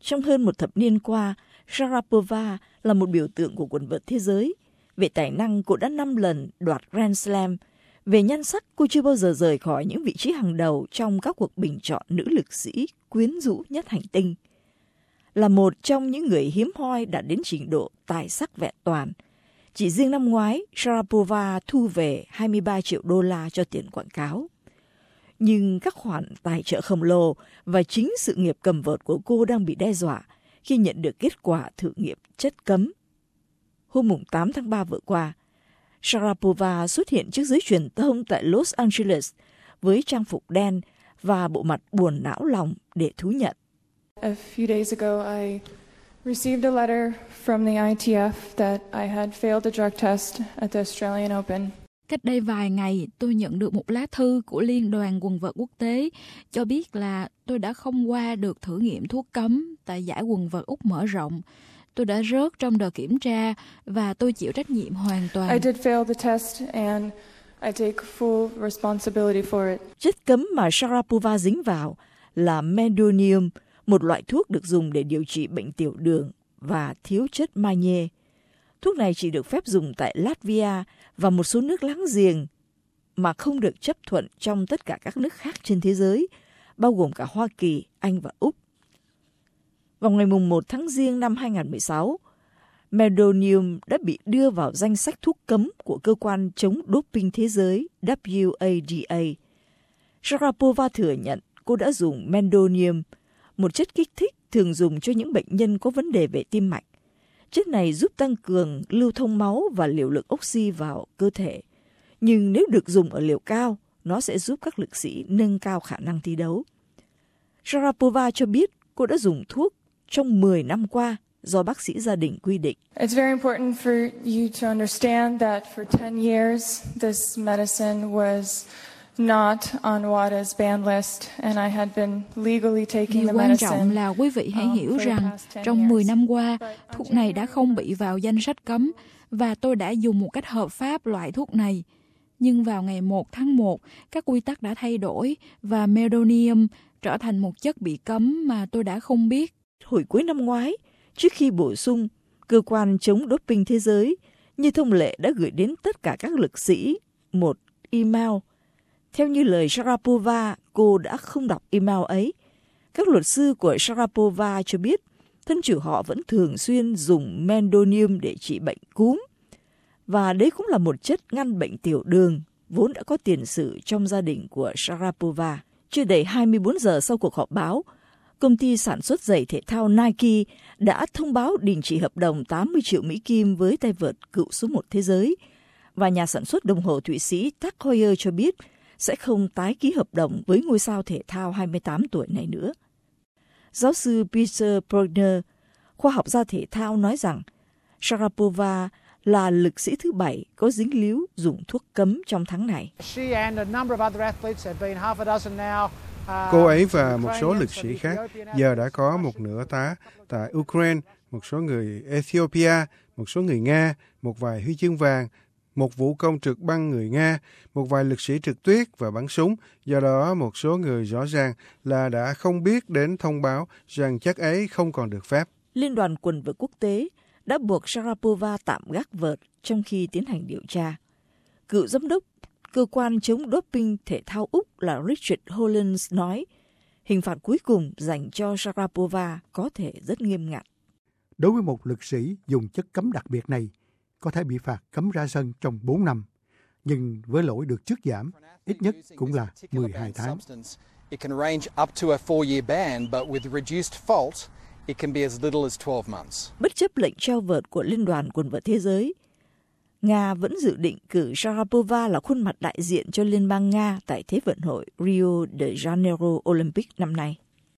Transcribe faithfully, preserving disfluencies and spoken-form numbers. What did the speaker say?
Trong hơn một thập niên qua, Sharapova là một biểu tượng của quần vợt thế giới. Về tài năng, cô đã năm lần đoạt Grand Slam. Về nhan sắc, cô chưa bao giờ rời khỏi những vị trí hàng đầu trong các cuộc bình chọn nữ lực sĩ quyến rũ nhất hành tinh. Là một trong những người hiếm hoi đạt đến trình độ tài sắc vẹn toàn, chỉ riêng năm ngoái, Sharapova thu về hai mươi ba triệu đô la cho tiền quảng cáo. Nhưng các khoản tài trợ khổng lồ và chính sự nghiệp cầm vợt của cô đang bị đe dọa khi nhận được kết quả thử nghiệm chất cấm. Hôm tám tháng ba vừa qua, Sharapova xuất hiện trước giới truyền thông tại Los Angeles với trang phục đen và bộ mặt buồn não lòng để thú nhận. A few days ago, I received a letter from the I T F that I had failed a drug test at the Australian Open. Cách đây vài ngày, tôi nhận được một lá thư của Liên đoàn quần vợt quốc tế cho biết là tôi đã không qua được thử nghiệm thuốc cấm tại giải quần vợt Úc mở rộng. Tôi đã rớt trong đợt kiểm tra và tôi chịu trách nhiệm hoàn toàn. I did fail the test and I take full responsibility for it. Chất cấm mà Sharapova dính vào là Mendonium, một loại thuốc được dùng để điều trị bệnh tiểu đường và thiếu chất magie. Thuốc này chỉ được phép dùng tại Latvia và một số nước láng giềng mà không được chấp thuận trong tất cả các nước khác trên thế giới, bao gồm cả Hoa Kỳ, Anh và Úc. Vào ngày một tháng Giêng năm hai nghìn không trăm mười sáu, Mendonium đã bị đưa vào danh sách thuốc cấm của cơ quan chống doping thế giới W A D A. Sharapova thừa nhận cô đã dùng Mendonium, một chất kích thích thường dùng cho những bệnh nhân có vấn đề về tim mạch. Chất này giúp tăng cường lưu thông máu và liều lượng oxy vào cơ thể. Nhưng nếu được dùng ở liều cao, nó sẽ giúp các lực sĩ nâng cao khả năng thi đấu. Sharapova cho biết cô đã dùng thuốc trong mười năm qua do bác sĩ gia đình quy định. It's very important for you to understand that for ten years this medicine was not on WADA's ban list and I had been legally taking the medicine. Điều quan trọng là quý vị hãy hiểu rằng trong mười năm qua, thuốc này đã không bị vào danh sách cấm và tôi đã dùng một cách hợp pháp loại thuốc này. Nhưng vào ngày một tháng một, các quy tắc đã thay đổi và Mendonium trở thành một chất bị cấm mà tôi đã không biết. Hồi cuối năm ngoái, trước khi bổ sung, cơ quan chống doping thế giới như thông lệ đã gửi đến tất cả các lực sĩ một email. Theo như lời Sharapova, cô đã không đọc email ấy. Các luật sư của Sharapova cho biết thân chủ họ vẫn thường xuyên dùng Mendonium để trị bệnh cúm. Và đấy cũng là một chất ngăn bệnh tiểu đường, vốn đã có tiền sử trong gia đình của Sharapova. Chưa đầy hai mươi bốn giờ sau cuộc họp báo, công ty sản xuất giày thể thao Nike đã thông báo đình chỉ hợp đồng tám mươi triệu Mỹ Kim với tay vợt cựu số một thế giới. Và nhà sản xuất đồng hồ Thụy Sĩ Tag Heuer cho biết sẽ không tái ký hợp đồng với ngôi sao thể thao hai mươi tám tuổi này nữa. Giáo sư Peter Brogner, khoa học gia thể thao nói rằng Sharapova là lực sĩ thứ bảy có dính líu dùng thuốc cấm trong tháng này. Cô ấy và một số lực sĩ khác giờ đã có một nửa tá tại Ukraine, một số người Ethiopia, một số người Nga, một vài huy chương vàng, một vũ công trượt băng người Nga, một vài lực sĩ trượt tuyết và bắn súng. Do đó, một số người rõ ràng là đã không biết đến thông báo rằng chất ấy không còn được phép. Liên đoàn quần vợt quốc tế đã buộc Sharapova tạm gác vợt trong khi tiến hành điều tra. Cựu giám đốc cơ quan chống doping thể thao Úc là Richard Hollands nói hình phạt cuối cùng dành cho Sharapova có thể rất nghiêm ngặt. Đối với một lực sĩ dùng chất cấm đặc biệt này, có thể bị phạt cấm ra sân trong bốn năm, nhưng với lỗi được trút giảm, ít nhất cũng là mười hai tháng. Bất chấp lệnh treo vợt của Liên đoàn quần vợt thế giới, Nga vẫn dự định cử Sharapova là khuôn mặt đại diện cho Liên bang Nga tại Thế vận hội Rio de Janeiro Olympic năm nay.